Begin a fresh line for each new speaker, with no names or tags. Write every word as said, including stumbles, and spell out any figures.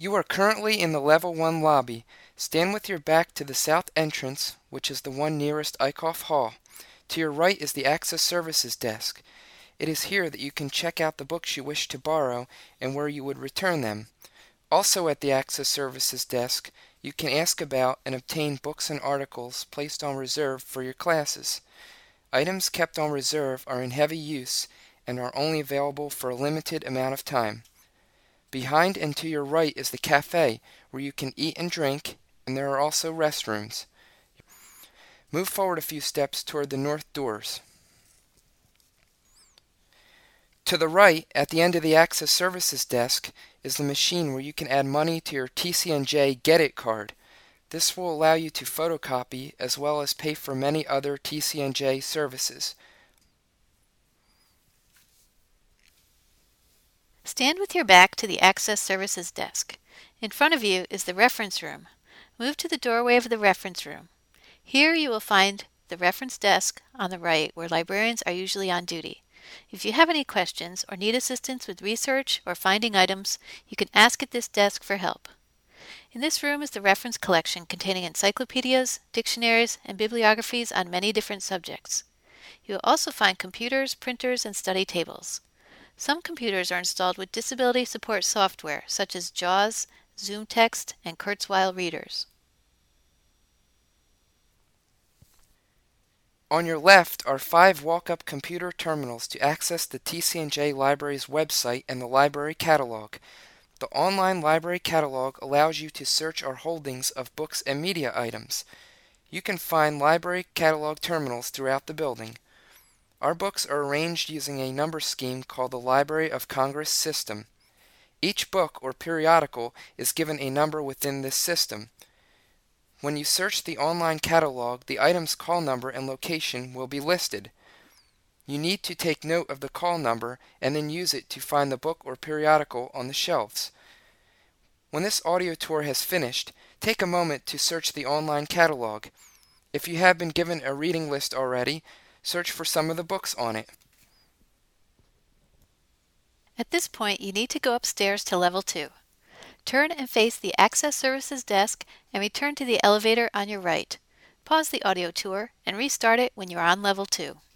You are currently in the Level one lobby. Stand with your back to the south entrance, which is the one nearest Eichhoff Hall. To your right is the Access Services desk. It is here that you can check out the books you wish to borrow and where you would return them. Also at the Access Services desk, you can ask about and obtain books and articles placed on reserve for your classes. Items kept on reserve are in heavy use and are only available for a limited amount of time. Behind and to your right is the cafe, where you can eat and drink, and there are also restrooms. Move forward a few steps toward the north doors. To the right, at the end of the Access Services desk, is the machine where you can add money to your T C N J Get It card. This will allow you to photocopy as well as pay for many other T C N J services.
Stand with your back to the Access Services desk. In front of you is the reference room. Move to the doorway of the reference room. Here you will find the reference desk on the right, where librarians are usually on duty. If you have any questions or need assistance with research or finding items, you can ask at this desk for help. In this room is the reference collection containing encyclopedias, dictionaries, and bibliographies on many different subjects. You will also find computers, printers, and study tables. Some computers are installed with disability support software such as JAWS, ZoomText, and Kurzweil readers.
On your left are five walk-up computer terminals to access the T C N J Library's website and the library catalog. The online library catalog allows you to search our holdings of books and media items. You can find library catalog terminals throughout the building. Our books are arranged using a number scheme called the Library of Congress system. Each book or periodical is given a number within this system. When you search the online catalog, the item's call number and location will be listed. You need to take note of the call number and then use it to find the book or periodical on the shelves. When this audio tour has finished, take a moment to search the online catalog. If you have been given a reading list already, search for some of the books on it.
At this point, you need to go upstairs to Level two. Turn and face the Access Services desk and return to the elevator on your right. Pause the audio tour and restart it when you're on Level two.